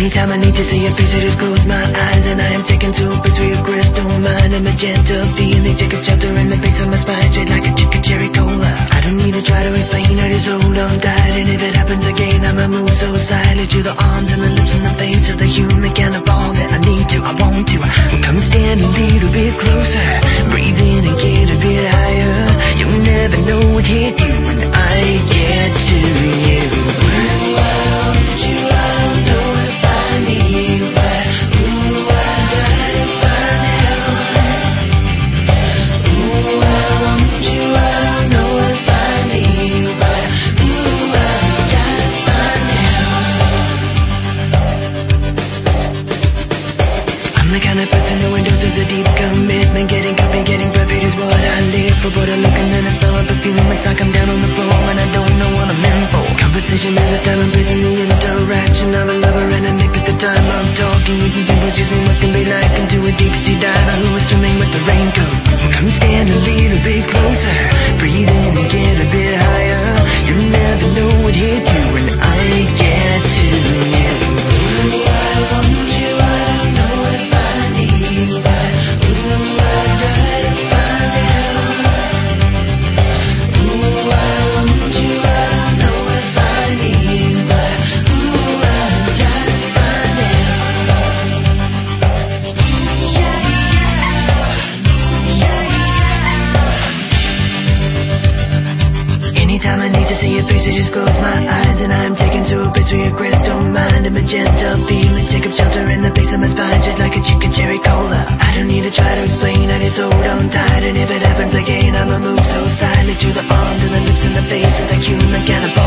Anytime I need to see a face, I just close my eyes and I am taken to a place where your crystal mind and magenta feeling take up shelter in the base of my spine, straight like a chicken cherry cola. I don't need to try to explain, I just hold on tight, and if it happens again, I'ma move so slightly to the arms and the lips and the face of the human kind of all that I need to, I want to. Come stand a little bit closer, breathe in and get a bit higher. You'll never know what hit you when I get to you. Ooh, I want you, I don't know if I need you, but ooh, I gotta find out. Ooh, I want you, I don't know if I need you, but ooh, I gotta find out. I'm the kind of person who endorses a deep commitment. Getting coffee, getting perfect is what I live for. But I look and then I smell a perfume. It's like I'm down on the floor and I don't know what I'm in for. Conversation is a time and place in the interaction of a lover and a mate at the time of talking. Using symbols, using what can be like into a deep sea diver who is swimming with the raincoat. Come stand a little bit closer, breathe in and get a bit higher. You'll never know what hit you when I get to you. Ooh, I want you, I don't know if I need you, but ooh, I gotta find out. Ooh, I want you, I don't know if I need you, but ooh, I gotta find out. Anytime I need to see your face, I just close my eyes and I'm taken to a place where your crystal mind and magenta feeling take up shelter in the base of my spine, shaped like a chicken cherry cola. I don't need to try to explain, I just hold on tight, and if it happens again, I'ma move so silently to the arms and the lips and the face of the human kind of